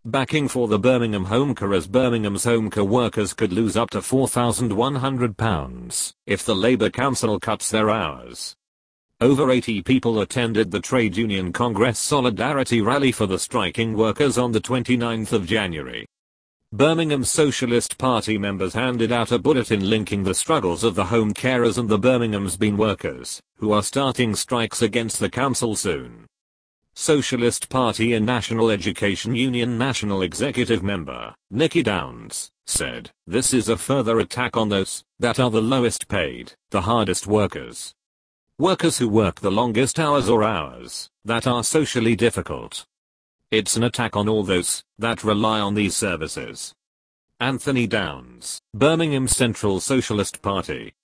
Backing for the Birmingham Home Care, as Birmingham's home care workers could lose up to £4,100 if the Labour Council cuts their hours. Over 80 people attended the Trade Union Congress Solidarity Rally for the striking workers on the 29th of January. Birmingham Socialist Party members handed out a bulletin linking the struggles of the home carers and the Birmingham's Bean workers, who are starting strikes against the council soon. Socialist Party and National Education Union National Executive Member, Nikki Downs, said, "This is a further attack on those that are the lowest paid, the hardest workers. Workers who work the longest hours or hours that are socially difficult. It's an attack on all those that rely on these services." Anthony Downs, Birmingham Central Socialist Party.